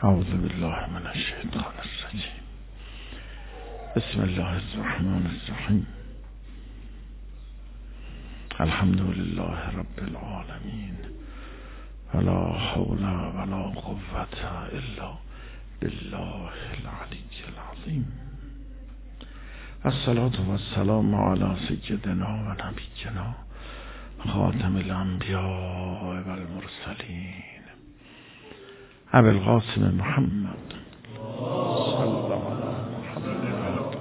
اعوذ بالله من الشیطان الرجیم. بسم الله الرحمن الرحیم. الحمد لله رب العالمین ولا حول ولا قوة الا بالله العلی العظیم. الصلاة والسلام علی سیدنا و نبینا خاتم الانبیاء و المرسلین ابی القاسم محمد صلی علی محمد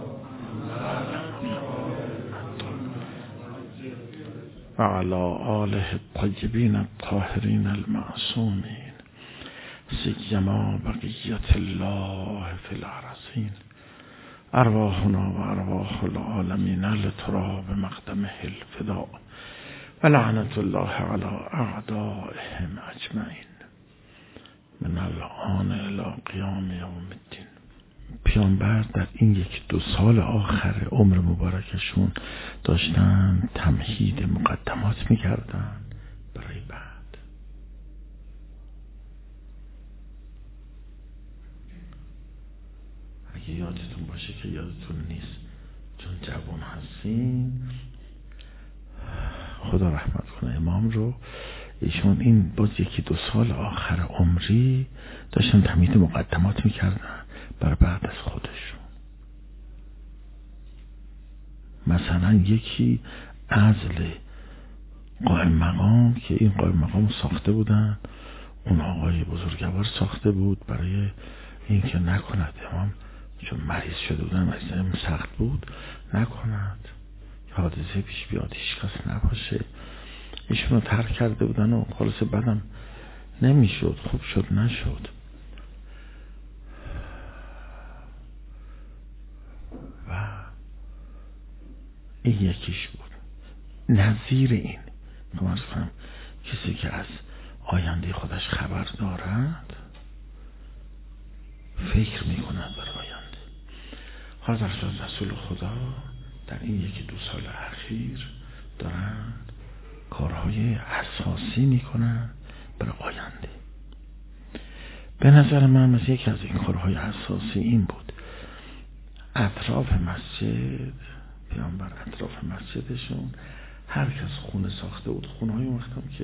و علی آله الطیبین الطاهرین المعصومین سیما بقیة الله فی الارضین. ارواحنا و ارواح العالمین لتراب مقدمه الفداء و لعنت الله علی اعدائهم اجمعین من الان الی قیام یوم الدین. پیامبر در این 1-2 سال آخر عمر مبارکشون داشتن تمهید مقدمات میکردن برای بعد. اگه یادتون باشه که یادتون نیست چون جوان هستین، خدا رحمت کنه امام رو، ایشون این باز 1-2 سال آخر عمری داشتن تمهید مقدمات میکردن برای بعد از خودشون. مثلا یکی عزل قائم مقام که این قائم مقام ساخته بودن، اون آقای بزرگوار ساخته بود برای این که نکند امام چون مریض شده بودن، مریض سخت بود، نکند حادثه پیش بیاد، هیچ کس نباشه. ایشون رو ترک کرده بودن و خلاص بعدم نمیشد، خوب شد نشد. و این یکیش بود. نظیر این مثلا کسی که از آینده خودش خبر دارد فکر میکند بر آینده. حضرت رسول خدا در این 1-2 سال اخیر دارند کارهای اساسی میکنن برای آینده. به نظر من مثل یکی از این کارهای اساسی این بود اطراف مسجد، پیامبر اطراف مسجدشون هر کس خونه ساخته بود، خونه های وقتم که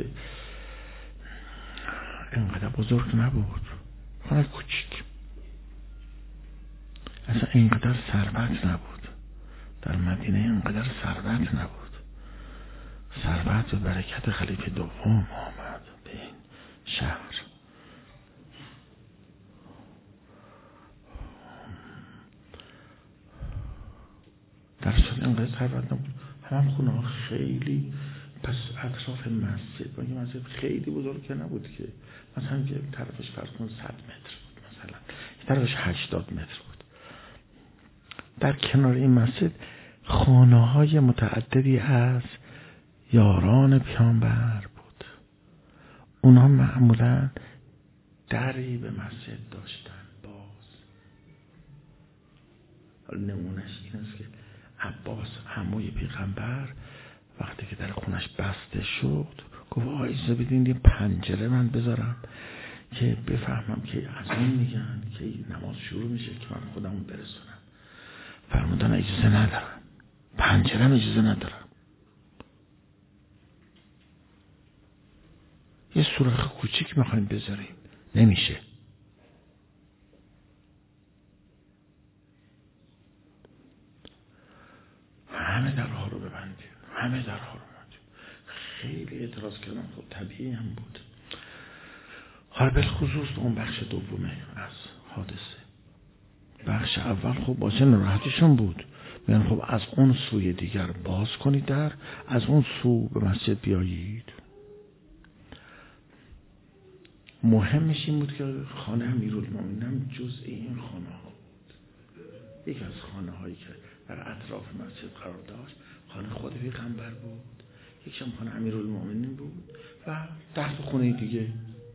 اینقدر بزرگ نبود، خونه کوچیک، اصلا اینقدر ثروت نبود، در مدینه اینقدر ثروت نبود. ثروت و برکت خلیفه دوم آمد به این شهر. در صورت اینقدر ثروت نبود، هم خونه ها خیلی، پس اطراف مسجد، مگه مسجد خیلی بزرگ نبود که مثلا که طرفش فرض کن 100 متر بود، مثلا طرفش 80 متر بود. در کنار این مسجد خانه های متعددی از یاران پیامبر بود. اونا معمولا دری به مسجد داشتن باز. حالا نمونش این است که عباس عموی پیغمبر وقتی که در خونش بسته شد گفت اجازه بدین یه پنجره من بذارم که بفهمم که از اون میگن که نماز شروع میشه که من خودمون برسونم. فرمودن اجازه ندارم، پنجرم اجازه ندارم. یه سوراخ کوچیک میخوایم بذاریم، نمیشه. همه درها رو ببندیم، همه درها رو ببندیم. خیلی اعتراض کردم، خب طبیعی هم بود. حالا بالخصوص اون بخش دومه از حادثه. بخش اول خب باشه ناراحتیشون بود، میگن خب از اون سوی دیگر باز کنید در، از اون سو به مسجد بیایید. مهمش این بود که خانه امیرالمومنین هم جزء این خانه ها بود. یکی از خانه هایی که در اطراف مسجد قرار داشت خانه خود پیغمبر بود، یکی هم خانه امیرالمومنین بود و 10 خونه دیگه.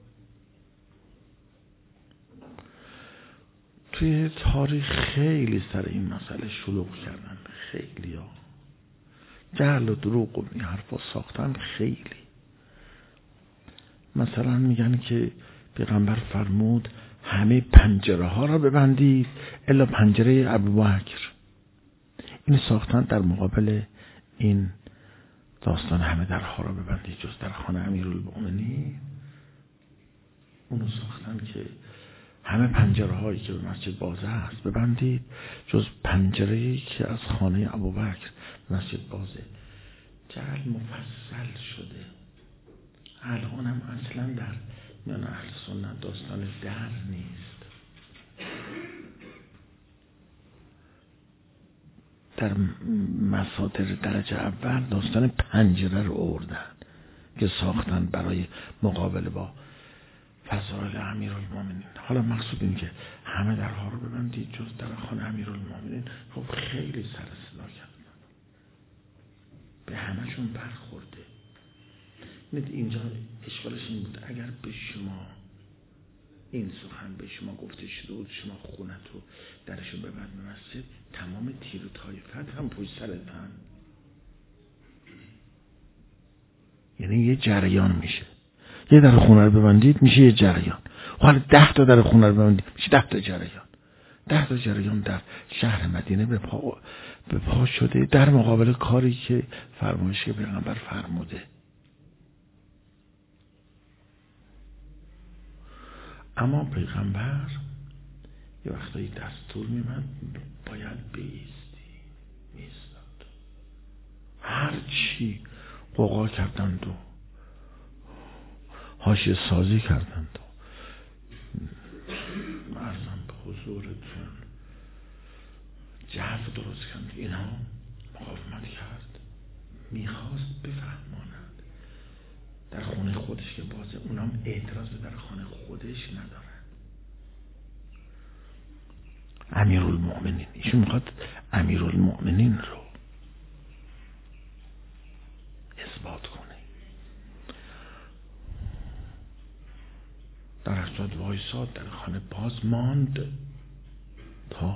توی تاریخ خیلی سر این مسئله شلوغ کردن، خیلی ها جهل و دروغ و این حرفا ساختن. خیلی مثلا میگن که پیغمبر فرمود همه پنجره ها را ببندید الا پنجره ابوبکر. این ساختن در مقابل این داستان همه درها را ببندید جز در خانه امیرالمومنین. اونو ساختن که همه پنجره هایی که به مسجد بازه هست ببندید جز پنجره‌ای که از خانه ابوبکر به مسجد بازه. جعل مفصل شده. الان هم اصلا در میان اهل سنت داستان در نیست. در مصادر درجه اول داستان پنجره رو آوردن که ساختن برای مقابله با فضائل امیرالمومنین. حالا مقصود این که همه درها رو ببندید جز در خانه امیرالمومنین. خب خیلی سر صدا کردن، به همه‌شون برخورده. اینجا اشکالش این بود اگر به شما این سخن به شما گفته شده بود شما خونتو درشو ببند به مسجد، تمام تیر و طایفت هم پشت سرتن. یعنی یه جریان میشه. یه در خونه رو ببندید میشه یه جریان. حالا 10 تا در خونه رو ببندید میشه 10 تا جریان. 10 تا جریان در شهر مدینه به پا شده در مقابل کاری که فرمایش پیغمبر فرموده. اما پیغمبر یه وقتایی دستور میمد باید بیستی، میستاد. هرچی قوقا کردند و حاشیه سازی کردند و عرضم به حضورتون جعف درست کردند، اینا مقاومت کرد. میخواست بفهماند در خونه خودش که بازه، اونام اعتراض در خانه خودش ندارن. امیرالمومنین ایشون میخواد امیرالمومنین رو اثبات کنه. در اصل وایساد در خانه باز ماند تا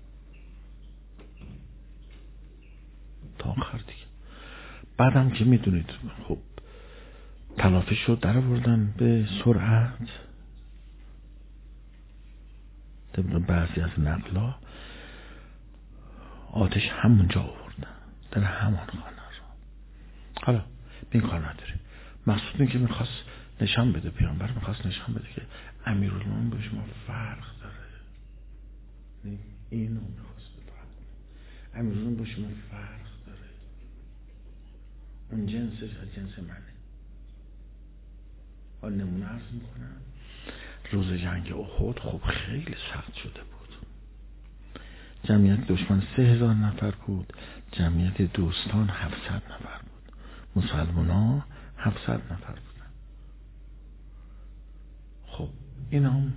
آخر دیگه. بعدم که میدونید خب تلافی شد، در آوردن به سرعت. طبق بعضی از نقلا آتش همونجا آوردن در همان خانه رو. حالا این کار نداره. مقصود این که میخواست نشان بده، پیامبر میخواست نشان بده که امیرالمومنین با شما فرق داره. اینو میخواست بفرمایید، امیرالمومنین با شما فرق داره. اون جنسش از جنس منه. حالا نمونه عرض میکنم. روز جنگ احد خب خیلی سخت شده بود. جمعیت دشمن 3000 نفر بود، جمعیت دوستان 700 نفر بود. مسلمان ها 700 نفر بودن. خب این هم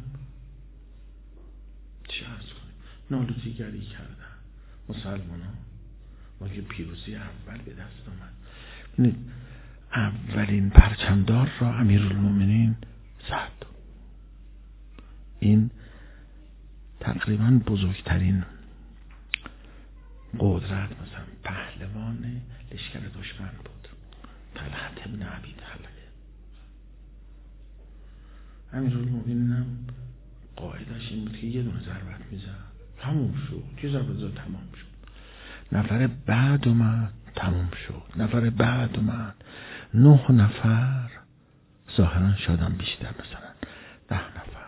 چی عرض کنیم نالوزیگری کردن مسلمان ها. ما که پیروزی اول به دست آمد. ببینید اولین پرچمدار را امیرالمومنین زد. این تقریبا بزرگترین قدرت مثلا پهلوان لشکر دشمن بود، طلحه ابن ابی طلحه. امیرالمومنین هم قاعدش این بود که یه دونه ضربت میزد تموم شد، یه ضربت زد تمام شد. نفر بعد اومد تموم شد، نفر بعد اومد 9 نفر، ظاهرا شادم بیشتر، مثلا 10 نفر.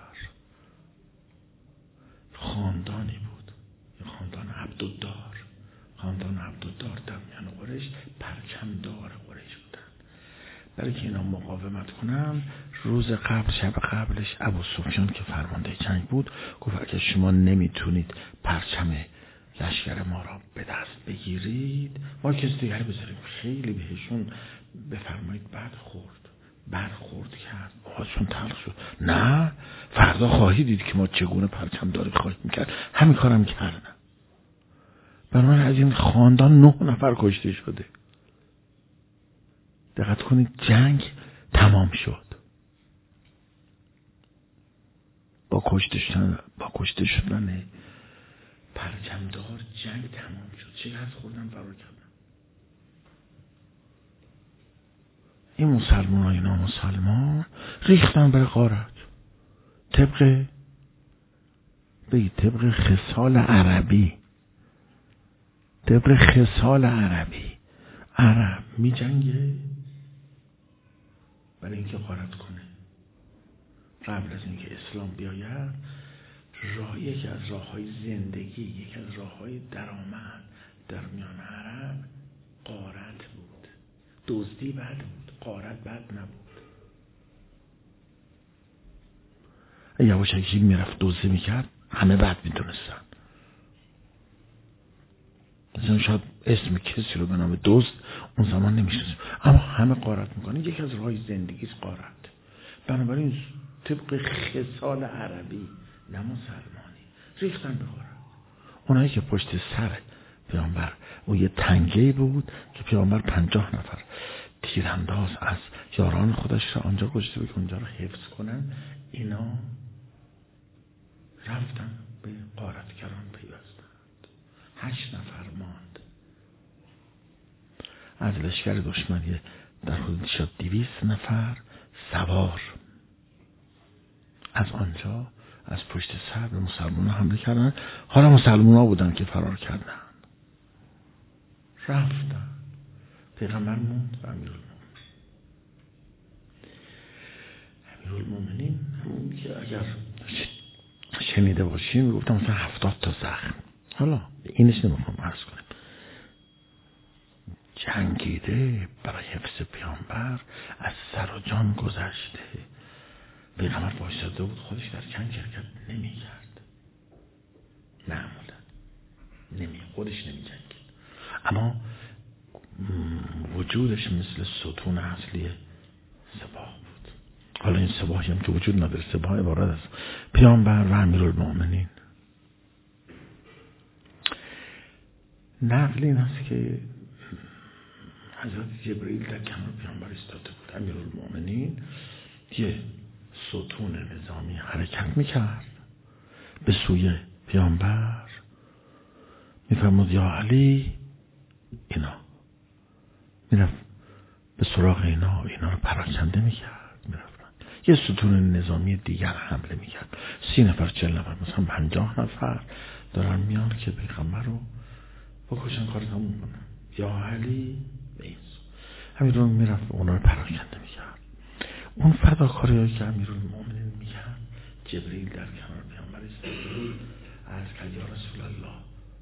خاندانی بود، خاندان عبدالدار. خاندان عبدالدار در میان قریش پرچمدار قریش بودن. برای که اینا مقاومت کنن، روز قبل شب قبلش ابو سفیان که فرمانده جنگ بود گفت اگه شما نمیتونید پرچم لشکر ما را به دست بگیرید ما کسی دیگر بذاریم. خیلی بهشون بفرمایید برخورد کرد. آهاشون تلخ شد. نه فردا خواهید دید که ما چگونه پرچم داری خواهید میکرد. همین کارم کردن. بنابراین از این خاندان 9 نفر کشته شده. دقت کنید جنگ تمام شد. با کشته شدن پرچمدار جنگ تمام شد. چقدر خوردن فرار کردن. این مسلمان های نامسلمان ریختن بر غارت طبق بگید طبق خصال عربی، طبق خصال عربی، عرب می جنگه برای اینکه غارت کنه. قبل از اینکه اسلام بیاید یکی از راههای زندگی، یکی از راههای درآمد در میان عرب غارت بود. دزدی بد بود، غارت بد نبود. یواشکی میرفت دزدی میکرد، همه بد میدونستن. مثلا شاید اسم کسی رو به نام دزد اون زمان نمیشناسیم، اما همه غارت میکنن. یکی از راههای زندگی است غارت. بنابراین طبق خصال عربی نه مسلمانی ریختن به غارت. اونایی که پشت سر پیامبر، اون یه تنگه‌ای بود که پیامبر 50 نفر تیرانداز از یاران خودش را آنجا گذاشته بود که اونجا رو حفظ کنن، اینا رفتن به غارتگران پیوستند. 8 نفر ماند از لشکر دشمن، در حدود شد 200 نفر سوار. از آنجا از پشت سر به مسلمان حمله کردن. حالا مسلمان ها بودن که فرار کردن، رفتن. پیغمبر موند و امیرالمومنین اون که اگر شنیده باشین گفتم مثلا 70 تا زخم. حالا اینش نمیخوام عرض کنم. جنگیده برای حفظ پیامبر، از سر و جان گذشته. پیغمبر وایساده بود، خودش در جنگ شرکت نمی‌کرد، معمولا خودش نمی‌جنگید، اما وجودش مثل ستون اصلی سپاه بود. حالا این سپاهی هم که وجود نداره، سپاه عبارت از پیامبر و امیرالمومنین. نقل این است که حضرت جبرئیل در کنار پیامبر ایستاده بود. امیرالمومنین یه ستون نظامی حرکت میکرد به سوی پیامبر، میفرمود یا علی، اینا میرفت به سراغ اینا رو پراکنده میکرد، میرفتن. یه ستون نظامی دیگر حمله میکرد، 30 نفر 40 نفر مثلا 50 نفر دارن میان که پیغمبر رو بکشن، کار تموم کنن. یا علی امیرون میرفت اونا رو پراکنده میکرد. اون فداکاری هایی که امیرالمومنین میکرد، جبرئیل در کنار پیامبر ایستاده عرض کرد یا رسول الله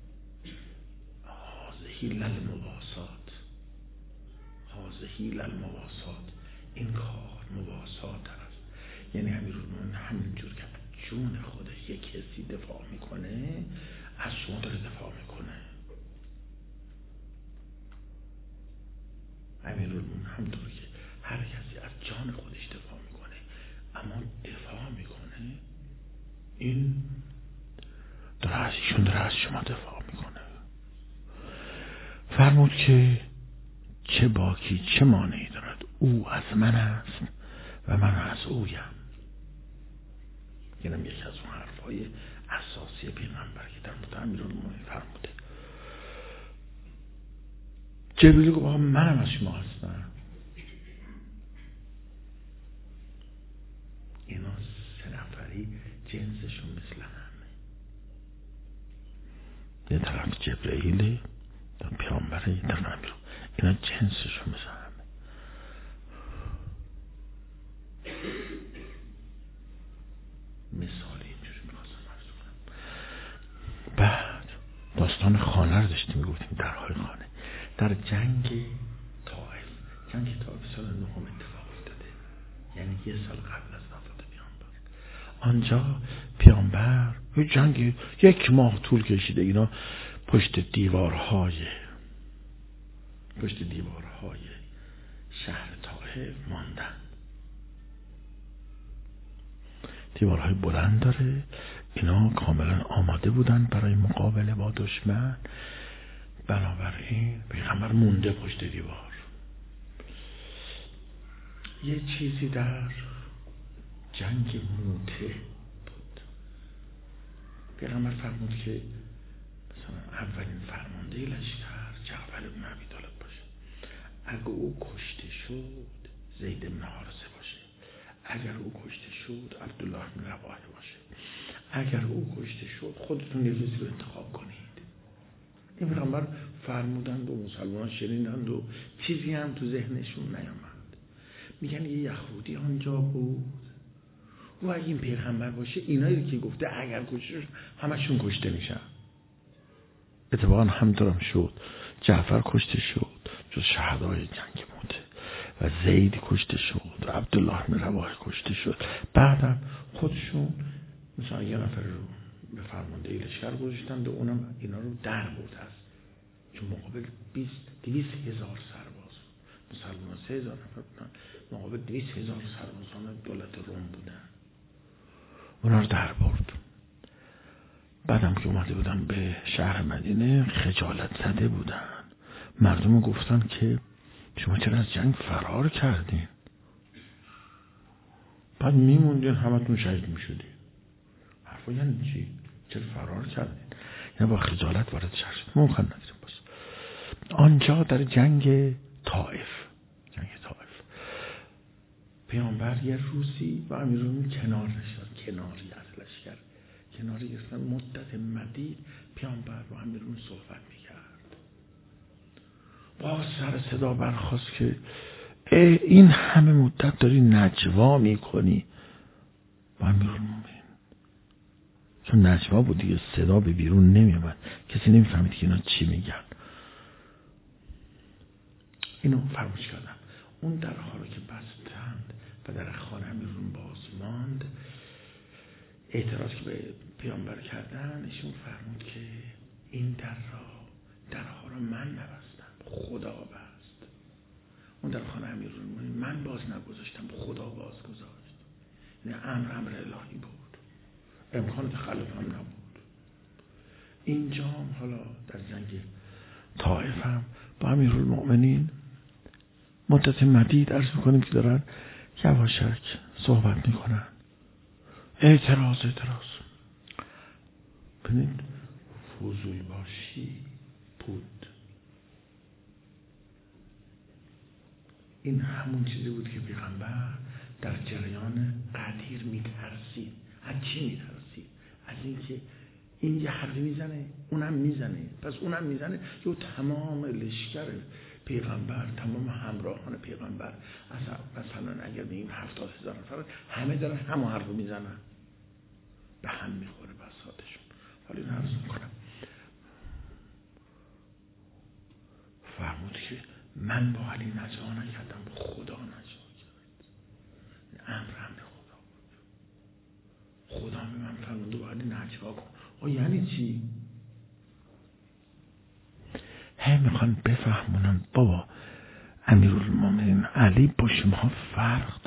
هذه للمواسات، این کار مواسات است. یعنی امیرالمومنین همینجور که جون خودش یک کسی دفاع میکنه، از شما داره دفاع میکنه. امیرالمومنین همینطور که هر کسی از جان خودش دفاع میکنه، اما دفاع میکنه، این داره از شما دفاع میکنه. فرمود که چه باکی چه مانعی دارد، او از من است و من از اویم. اینم یکی از اون حرفای اساسی پیغمبر که در مورد امیرالمومنین فرموده. جبرئیل گفت منم از شما هستم. اینا 3 نفری جنسشون مثل همه. یه طرف جبرئیل، در پیامبر، یه طرف امیرالمومنین، اینا جنسشون مثل همه. مثالی اینجوری میخواستم عرض کنم. بعد داستان خانه رو داشتیم میگفتیم، درهای خانه. در جنگ طائف سال 9 اتفاق افتاده، یعنی 1 سال قبل از وفات پیامبر. آنجا پیامبر جنگ 1 ماه طول کشیده، اینا پشت دیوارهای شهر طائف ماندن. دیوارهای بلند داره، اینا کاملا آماده بودن برای مقابله با دشمن. بنابراین پیغمبر مونده پشت دیوار. یه چیزی در جنگ موته بود. پیغمبر فرمود که مثلا اولین فرمانده لشکر جعفر بن ابی طالب باشه. اگه او کشته شد زید بن حارثه باشه. اگر او کشته شد عبدالله بن رواحه باشه، اگر او کشته شد خودتون یه کسی رو انتخاب کنید. این پیغمبر فرمودند و مسلمان شنیدند و چیزی هم تو ذهنشون نیامد. میگن یه یهودی آنجا بود و اگه این پیغمبر باشه اینایی که گفته اگر کشته شد همشون کشته میشن. اتفاقا همطورم شد. جعفر کشته شد، جز شهدای جنگ موته، و زید کشته شد و عبدالله بن رواحه کشته شد. بعدم خودشون مثلا یه نفر رو به فرمانده لشکر گذاشتند و اونم اینا رو در بود هست، چون مقابل 200,000 سرباز مسلمان 3,000 نفر بودن، مقابل 200,000 سربازان دولت روم بودن، اونا رو در برد. بعدم که اومده بودن به شهر مدینه خجالت زده بودن. مردم گفتن که شما چرا از جنگ فرار کردین؟ بعد میموندین همتون شهید میشدین. حرفا یعنی چی؟ چرا فرار کردین؟ یعنی با خجالت وارد شهر شد. ممکن نداریم باز. آنجا در جنگ طائف پیامبر یه روزی با امیرالمومنین کنار نشد، کناری از لشکر کناری گرفتن. مدت مدید پیامبر با امیرالمومنین صحبت میکرد. باز سر صدا برخاست که این همه مدت داری نجوا میکنی با امیرالمومنین. چون نجوا بود دیگه، صدا به بیرون نمیومد، کسی نمیفهمید که اینا چی میگن. اینو فراموش کردم. اون درها رو که بستند و در خانه امیرالمومنین باز ماند، اعتراض که به پیامبر کردن، ایشون فرمود که این درها رو من نبستم، خدا بست. اون در خانه امیرالمومنین من باز نگذاشتم، خدا باز گذاشت. این امر الهی بود، امکان تخلف هم نبود. اینجا حالا در جنگ طائف هم با امیرالمومنین مدت مدید عرض میکنیم که دارن یواشک صحبت میکنن. اعتراض ببینید، فضول باشی بود. این همون چیزی بود که پیغمبر در جریان قدیر میترسید. از چی میترسید؟ از اینکه این یه حرفی میزنه اونم میزنه، پس اونم میزنه، یا تمام لشکر پیغمبر، تمام همراهان پیغمبر، مثلا اگر بگیم 70,000 نفر همه دارن همون حرفو میزنن، به هم میخوره بساطشون. حالا این عرض میکنم فرمود که من با علی نجوا نکردم، خدا نجوا کرد. امر خدا بود. خدا به من فرمود با علی نجوا کن. یعنی چی؟ میخوان بفهمونن بابا امیرالمومنین علی با شما فرق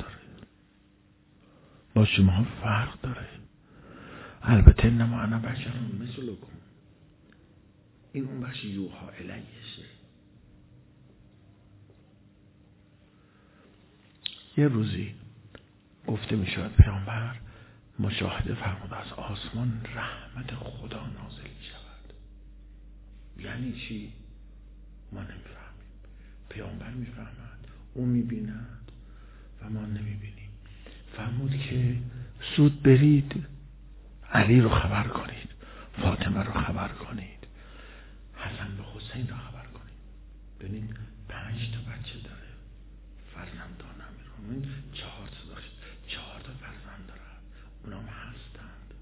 داره، البته انما انا بشر مثلکم. این اون بخش یوحا الیهشه. یه روزی گفته میشود پیامبر مشاهده فرمود از آسمان رحمت خدا نازل شود. یعنی چی؟ ما نمیفهمیم، پیامبر میفهمد، او میبیند و ما نمیبینیم. فرمود که زود برید علی رو خبر کنید، فاطمه رو خبر کنید، حسن به حسین رو خبر کنید. ببینید 5 تا بچه داره، فرزندان امیرالمومنین 4 تا فرزند داره، اونام هستند.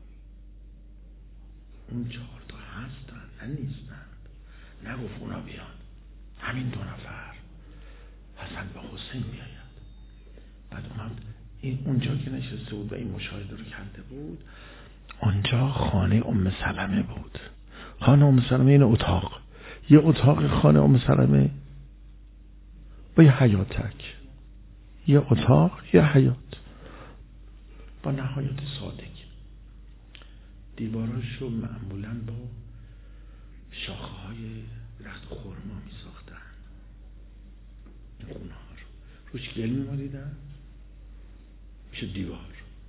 اون 4 تا هستند، نه نیستند. نگفت اونا بیان، همین 2 نفر حسن به حسین بیاید. بعد اومد اونجا که نشسته بود و این مشاهده رو کرده بود، اونجا خانه ام سلمه بود. خانه ام سلمه این اتاق، یه اتاق خانه ام سلمه با یه حیاتک، یه اتاق یه حیات با نهایت سادگی. دیواراشو معمولاً با شاخه های درخت خرما می ساختن. خونه ها رو روش گل می مالیدن، میشه دیوار.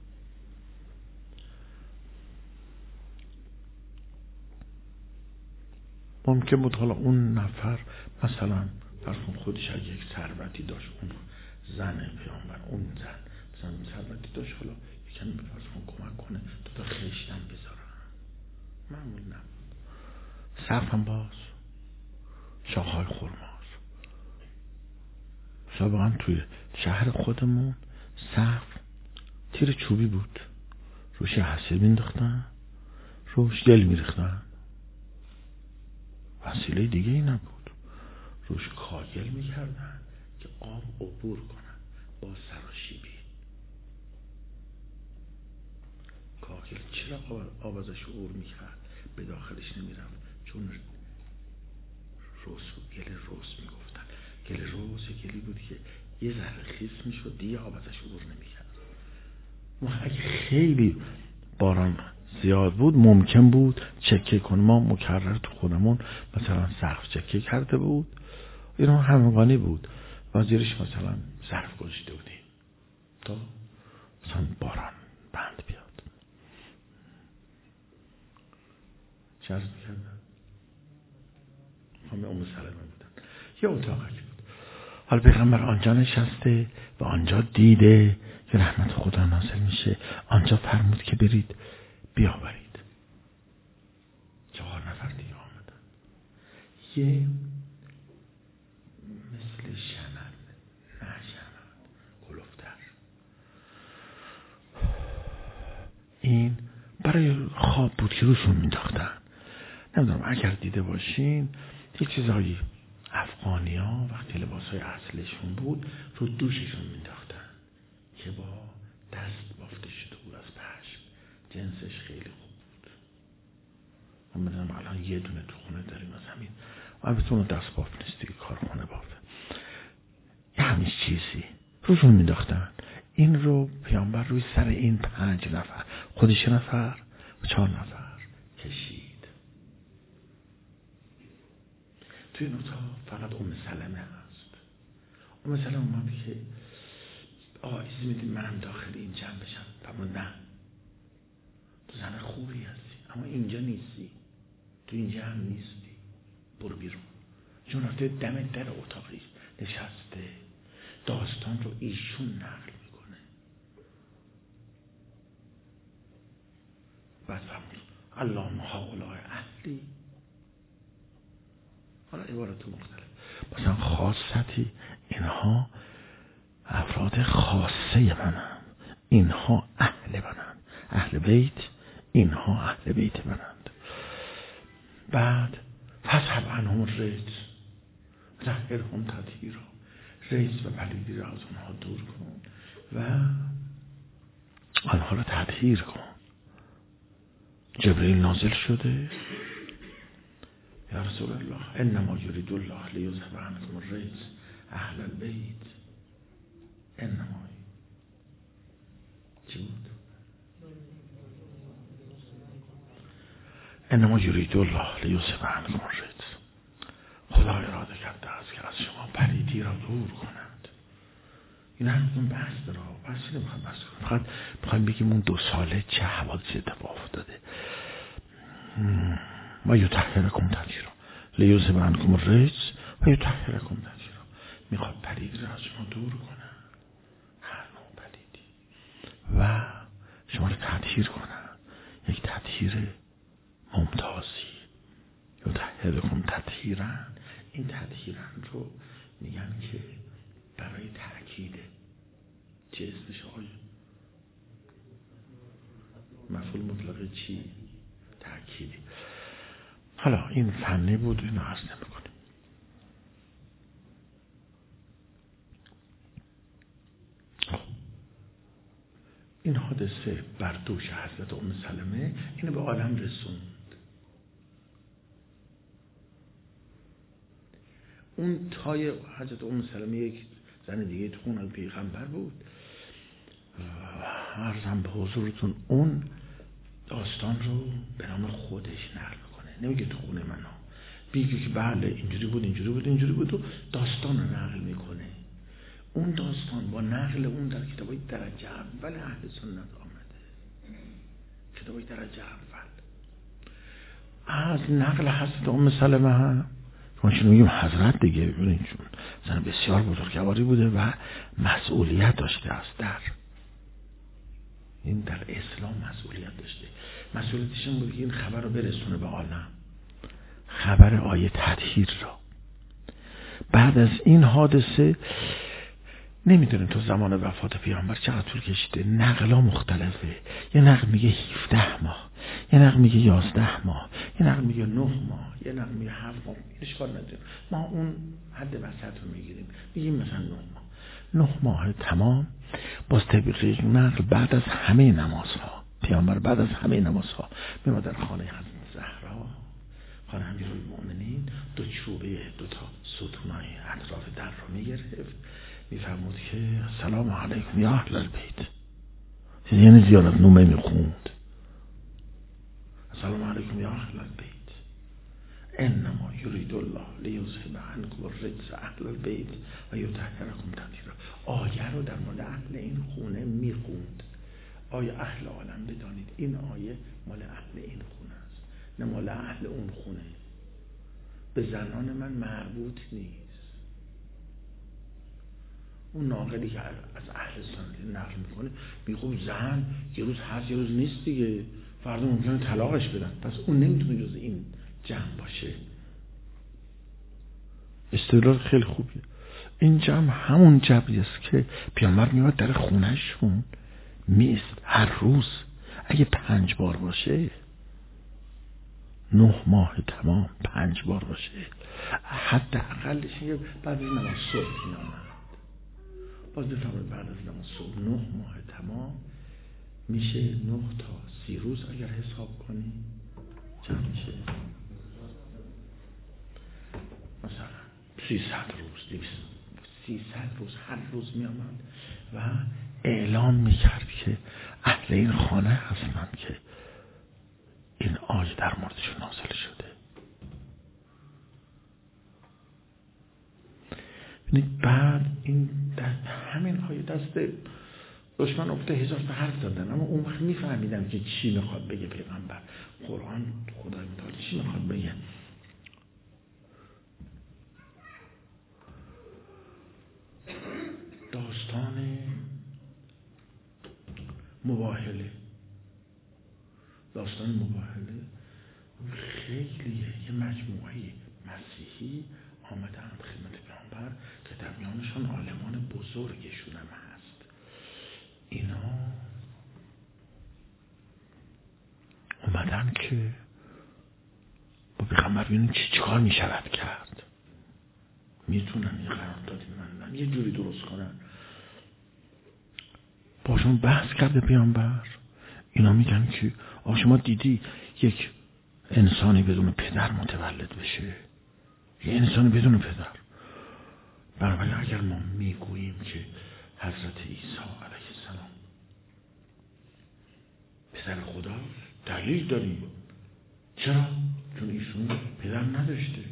ممکن بود حالا اون نفر مثلا فرض کن خودش یک ثروتی داشت، اون زن پیامبر، اون زن مثلا ثروتی داشت، حالا یکم فرض کن کمک کنه تا خشتم بذارم، معمول نبود. سقفم باز، شاخه‌های خرماست. سابقا توی شهر خودمون سقف تیر چوبی بود، روش حسیر مینداختن، روش گل میریختن، وسیله دیگه ای نبود. روش کاگل میکردن که آب عبور کنن با سراشیبی. کاگل چرا آب ازش عبور میکرد؟ به داخلش نمیرفت، چون گل روز میگفتن. گل روز گلی بود که یه ذره خیس میشد، دیگه آب ازش عبور نمیکرد. ما اگه خیلی باران زیاد بود ممکن بود چکه کنه. ما مکرر تو خودمون مثلا سقف چکه کرده بود، اینا همگانی بود و زیرش مثلا ظرف گذاشته بودیم تا مثلا باران بند بیاد. چه عرض میکردن؟ همه ام سلمه بودن. یه اتاقی بود. حالا پیغمبر آنجا نشسته و آنجا دیده که رحمت خدا نازل میشه. آنجا فرمود که برید بیاورید. 4 نفر دیگه آمدن. یه مثل شمن، نه شمن، کلوفتر. این برای خواب بود که روشون مینداختن. نمیدونم اگر دیده باشین یه چیزایی افغانی ها وقتی لباس های اصلشون بود رو دوششون مینداختن که با دست بافته شده بود از پشم، جنسش خیلی خوب بود. من بدونم الان یه دونه تو خونه داریم از همین، البته اون دست باف نیست دیگه، کارخونه بافه. یه همیش چیزی روشون مینداختن. این رو پیامبر روی سر این 5 نفر، خودش نفر و 4 نفر کشید. توی این اتاق فقط ام سلمه هست. ام سلمه اومد که اجازه میدید منم داخل این جمع بشم؟ فرمود نه، تو زن خوبی هستی اما اینجا نیستی، تو این جمع نیستی، برو بیرون. چون رفته دم در اتاقی نشسته، داستان رو ایشون نقل میکنه. بعد فرمود اللهم هؤلاء اهلی. حالا عبارت مختلف، مثلا خاصتی، اینها افراد خاصه منن، اینها اهل منن، اهل بیت، اینها اهل بیت منند. بعد فسحب عنهم الرجس طهرهم تطهیرا، رجس و پلیدی را از اونها دور کن و آنها را تطهیر کن. جبرئیل نازل شده، یا رسول الله انما یرید الله لیذهب عنکم الرجس اهل البیت. انما چی بود؟ انما یرید الله لیذهب عنکم الرجس. خدا اراده کرده است که از شما پلیدی را دور کند. این همون بحث داره، بحثی نمیخوام بحث کنم، فقط میخوایم بگیم اون 2 ساله چه حوادثی اتفاق افتاده. و یطهرکم تطهیرا لیذهب عنکم الرجس و یطهرکم تطهیرا. میخواد پلیدی را از شما دور کنه، هر نوع پلیدی، و شما رو تطهیر کنه، یک تطهیر ممتازی. یطهرکم تطهیرا. این تطهیرا رو میگن که برای تأکیده. چه اسمش آقای مفعول مطلق چی؟ تأکیدی. حالا این فنی بود، اینو عرض نمی‌کنیم. این حادثه بر دوش حضرت ام سلمه اینو به عالم رسوند. اون تای حضرت ام سلمه یک زن دیگه تو خونه پیغمبر بود. عرضم به حضورتون اون داستان رو به نام خودش نقل میکنه، نمیگه تو خونه منو، میگه که بله اینجوری بود اینجوری بود اینجوری بود و داستان رو نقل میکنه. اون داستان با نقل اون در کتابای درجه اول اهل سنت آمده. کتابای درجه اول از نقل حضرت ام سلمه هم ما چون میگیم حضرت دیگه، ببینید چون زن بسیار بزرگواری بوده و مسئولیت داشته است در این در اسلام مسئولیت داشته. مسئولیتش این بود که این خبر رو برسونه به عالم، خبر آیه تطهیر را. بعد از این حادثه نمیدونیم تو زمان وفات پیامبر چقدر طول کشیده، نقلا مختلفه. یه نقل میگه 17 ماه، یه نقل میگه 11 ماه، یه نقل میگه 9 ماه، یه نقل میگه 7 ماه. اشکال نداره، ما اون حد وسط رو میگیریم، میگیم مثلا 9 ماه. 9 ماه تمام. باز طبق یک نقل بعد از همه نمازها، پیامبر بعد از همه نمازها میاد در خانه حضرت زهرا، خانه امیرالمومنین، دو چوبه، دو تا ستونای اطراف در رو میگرفت، میفرمود که سلام علیکم یا اهل البیت. یعنی زیارت نومه میخوند سلام علیکم یا اهل البیت انما یرید الله لیذهب عنکم الرجس اهل البیت و یطهرکم تطهیرا. آیه رو در مورد اهل این خونه میخوند. آیه اهل عالم بدانید این آیه مال اهل این خونه است، نه مال اهل اون خونه. به زنان من مربوط نیست. اون ناقلی که از اهل سنت نقل میکنه میگه زن یه روز هست یه روز نیست دیگه، فردا ممکنه طلاقش بدن، پس اون نمیتونه جز این جمع باشه. استدلال خیلی خوبیه. این جمع همون جمعی است که پیامبر میاد در خونهشون میست هر روز. اگه 5 بار باشه، 9 ماه تمام 5 بار باشه، حداقلش بعد از نماز صبح میامد. باز بفرمایید بعد از نماز صبح 9 ماه تمام میشه 9 تا 30 روز اگر حساب کنی چند میشه؟ مثلا 300 روز، 300 روز هر روز میامد و اعلام میکرد که اهل این خانه هستن که این آیه در موردشون نازل شده. بعد این همین آیه دست دشمن افتاده، هزار تا حرف زدن، اما اون وقت میفهمیدم که چی میخواد بگه پیغمبر. قرآن خدای متعال چی میخواد بگه؟ داستان مباهله خیلیه. یه مجموعه مسیحی آمدن خدمت پیامبر که در میانشان عالمان بزرگشون هم هست. اینا اومدن که با پیغمبر ببینن چیکار میشود کرد. میتونن یه قراردادی ببندن، یه جوری درست کنن. باشون بحث کرده پیامبر. اینا میگن که آقا شما دیدی یک انسانی بدون پدر متولد بشه، یه انسانی بدون پدر. بنابراین اگر ما میگوییم که حضرت عیسی علیه السلام پدر خدا، دلیل داریم. چرا؟ چون ایشون پدر نداشته.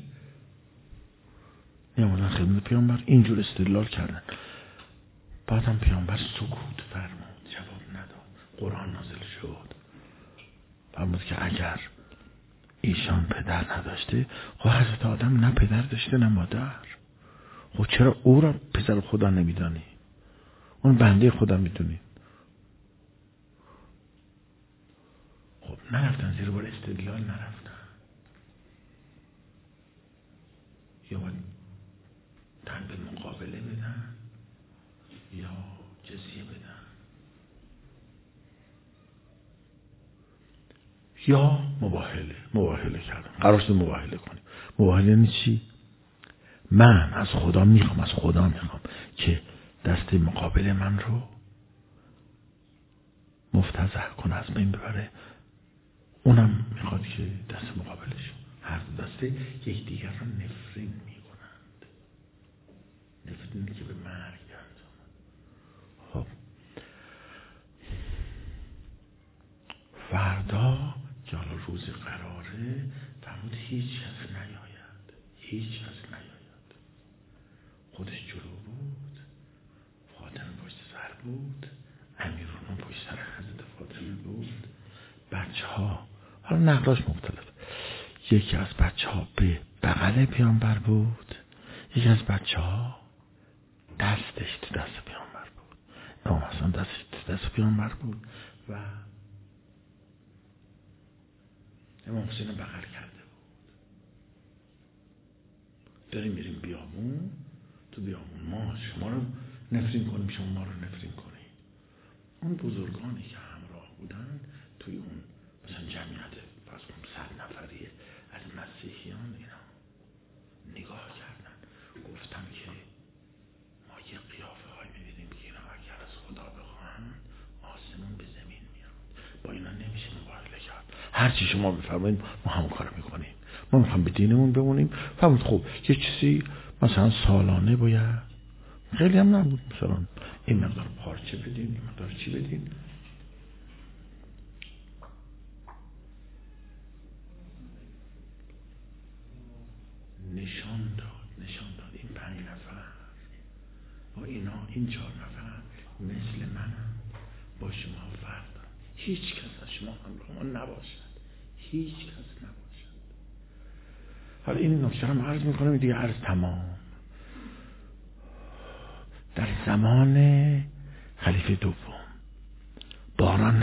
نیامدن خدمت پیامبر اینجور استدلال کردن. بعدم پیامبر سکوت فرمود، جواب نداد. قرآن نازل شد فرمود که اگر ایشان پدر نداشته، خب حضرت آدم نه پدر داشته نه مادر، خب چرا او را پسر خدا نمیدانی؟ اون بنده خدا میدونی. خب نرفتن زیر بار استدلال، نرفتن. یا باید تن به مقابله بدن یا جزیه بدن یا مباهله کردن. قرار شد مباهله کنیم. مباهله یعنی چی؟ من از خدا میخوام که دست مقابل من رو مفتضح کنه، از بین ببره. اونم میخواد که دست مقابلش، هر دسته یکدیگر رو نفرین میکنند، نفرینی که به مرگ انجامد. خب فردا که حالا روز قراره فرمود هیچ کس نیاید. خودش جلو بود، فاطمه پشت سر بود، امیرالمومنین پشت سر حضرت فاطمه بود. بچه ها، حالا نقلاش مختلف، یکی از بچه ها به بغل پیامبر بود، یکی از بچه ها دستش تو دست پیامبر بود. امام حسن دستش تو دست پیامبر بود و امام حسین بغل کرده بود. داریم میریم بیابون، تو بیابون ما شما رو نفرین کنیم، شما ما رو نفرین کنیم. اون بزرگانی که همراه بودن توی اون مثلا جمعیت فرض کن 100 نفری از مسیحیان اینا نگاه کردن، گفتن که ما یه قیافه های میبینیم که اینا اگر از خدا بخواهن آسمون به زمین میاد، با اینا نمیشه مبارزه کرد، هرچی شما بفرمایید ما همون کارو میکنیم، ما میخوام به دینمون بمونیم. فهمید خب یه چیزی مثلا سالانه باید، خیلی هم نبود، مثلا این مقدار پارچه بدین، این مقدار چی بدین. نشان داد این 5 نفر و اینا این 4 نفر مثل منم، با شما فرق دارن، هیچ کس از شما همراه ما نباشد، هیچ کس نباشد. حالا این نکته رو عرض میکنم دیگه، عرض تمام. در زمان خلیفه دوم باران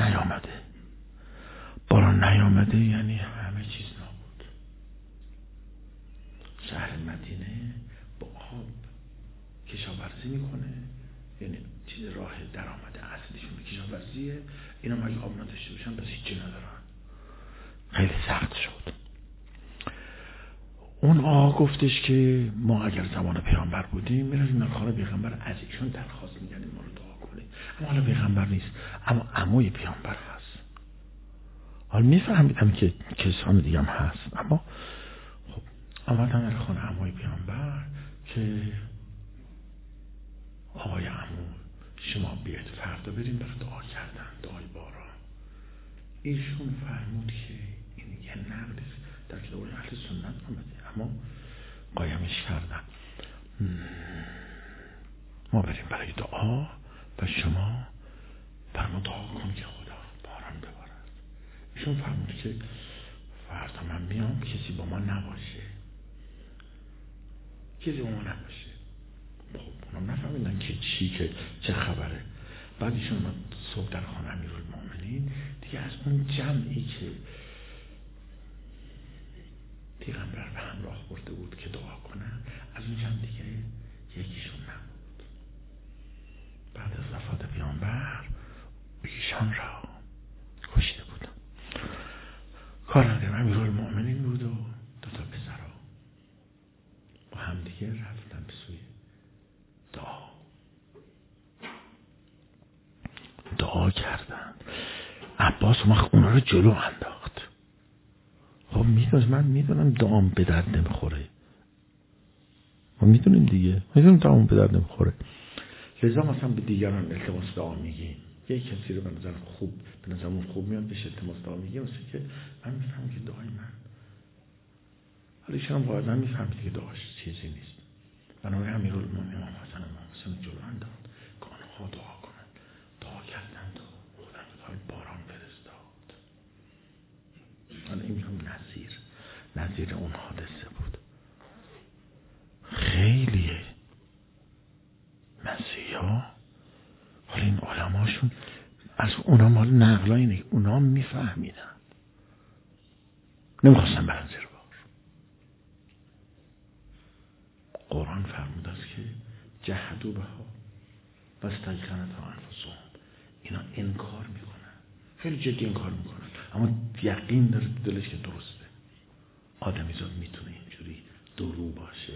نیامده یعنی همه چیز نابود. شهر مدینه با آب کشاورزی میکنه، یعنی چیز راه درآمد اصلیشون کشاورزیه. اینا اگه آب نداشته باشن بس هیچی ندارن. خیلی سخت شد. اون آقا گفتش که ما اگر زمان پیغمبر بودیم میرفتیم در خانه پیغمبر، از ایشون درخواست می‌کردیم ما رو دعا کنه، اما حالا پیغمبر نیست، اما عموی پیغمبر هست. حالا میفهمیدم که کسان دیگه هم هست، اما خب آمدن در خانه عموی پیغمبر که آقای عمو شما بیاید فردا بریم برای دعا کردن، دعای باران. ایشون فرمود که این یه نقلی در کتاب اهل سنت آمده اما قایمش کردن، ما بریم برای دعا و شما بر ما دعا کن که خدا باران ببارد. ایشون فرمود که فردا من میام، کسی با ما نباشه. خب اونا نفهمیدن که چه خبره. بعد ایشون صبح در خانه امیرالمومنین دیگه از اون جمعی که پیغمبر به همراه برده بود که دعا کنن، از اون جمع دیگه یکیشون نبود. بعد از وفات پیغمبر ایشان را کشته بودن. کارنده امیرالمومنین بود و 2 تا پسرها با هم دیگه رفتن به سوی دعا کردن. عباس اونا رو جلو انداخت. خب من میدونم دعام به درد نمیخوره، ما میدونیم دیگه، میدونیم دعام به درد نمیخوره، لذا مثلا به دیگران التماس دعا میگیم. یک کسی رو به نظرمون خوب میاد بهش التماس دعا میگیم، مثل که من میفهمم که دعای من، حالا ایشان هم واقعا میفهمید که دعاش چیزی نیست. بنابراین امیرالمومنین امام حسن جلو انداخت که آنها دعا کنند. دعا کردند و خدای باران فرستاد. حالا این هم نظیر اون حادثه بود. خیلی مسیحا، حالا این علماشون از اونا مال نقلای نیست، اونا میفهمیدن، نمیخواستن برن زیر بار. قرآن فرموده است که جهدوا بها و استیقنتها انفسهم، اینا انکار میکنن، خیلی جدی انکار میکنن، اما یقین داره دلش که درسته. آدمیزاد میتونه اینجوری درو باشه.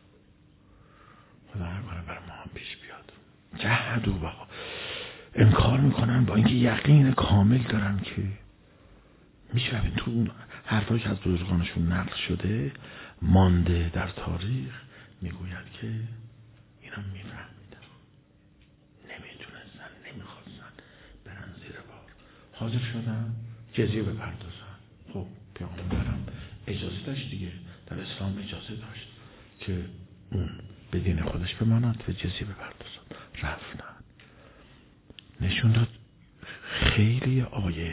خدا هر کار برای ما هم پیش بیاد. جهدوا بها، انکار میکنن با اینکه یقین کامل دارن که میشه. ببین تو اون حرفایی که از بزرگانشون نقل شده مانده در تاریخ، میگوید که اینا میفهمیدن، نمیتونستن، نمیخواستن برن زیر بار، حاضر شدن جزیه بپردازن. خب پیامبرم اجازه داشت دیگه، در اسلام اجازه داشت که اون به دین خودش بماند و جزیه بپردازن. رفتن، نشون داد خیلی آیه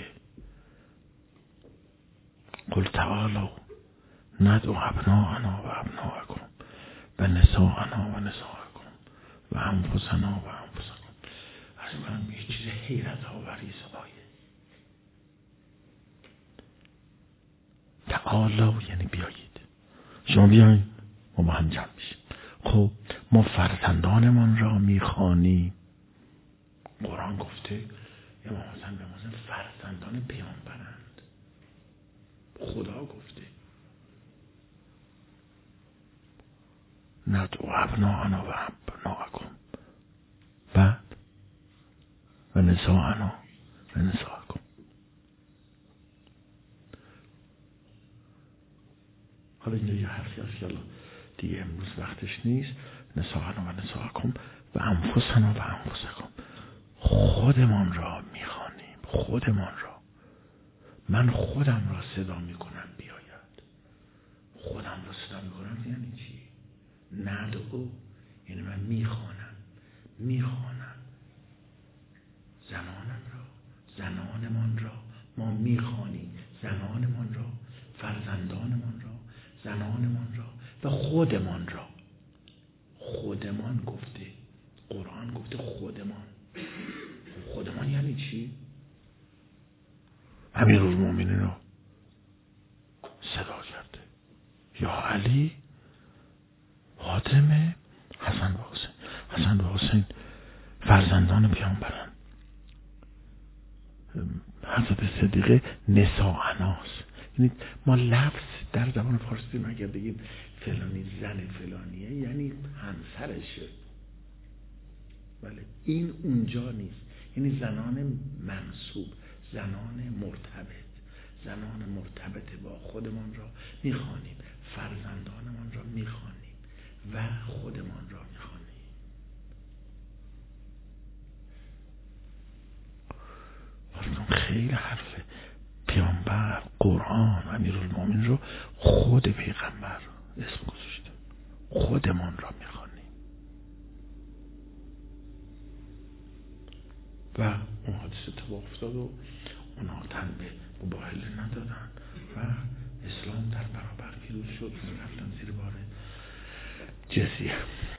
قل تعالوا ندعو ابناءنا و ابناءکم و نساءنا و نساءکم و انفسنا و انفسکم. از من یه چیز حیرت آوری آیه. حالا یعنی بیایید، شما بیایید ما با هم جمع بشیم. خب ما فرزندانمان را میخوانیم. قرآن گفته امام حسن به ما فرزندان پیامبرند. خدا گفته ندعو ابناءنا و ابناءکم بعد و نساءنا و نساءکم. حالا اینجا یه حرفی هست که دیگه امروز وقتش نیست. نساءنا و نساءکم و انفسنا و انفسکم. خودمان را میخوانیم، خودمان را. من خودم را صدا میکنم بیاید. خودم را صدا میکنم یعنی چی؟ ندعو یعنی من میخوانم زنانم را، زنانمان را ما میخوانیم، زنانمان را، فرزندانمان را، زنانمان را و خودمان را. خودمان گفته، قرآن گفته خودمان یعنی چی؟ امیرالمومنین رو صدا کرده، یا علی فاطمه حسن و حسین. حسن و حسین فرزندان پیامبران. حضرت صدیقه نساءناست. یعنی ما لفظ در زبان فارسی اگر بگیم فلانی زن فلانیه یعنی همسرشه، ولی این اونجا نیست. یعنی زنان منصوب، زنان مرتبط با خودمان را میخوانیم، فرزندانمان را میخوانیم و خودمان را میخوانیم. خیلی حرفه. پیامبر قرآن امیرالمومنین رو خود پیغمبر اسم گذاشته. خودمان را میخوانیم و اون حادثه اتفاق افتاد و اونا تن به مباهله ندادن و اسلام در برابر پیروز شد و رفتن زیر بار جزیه.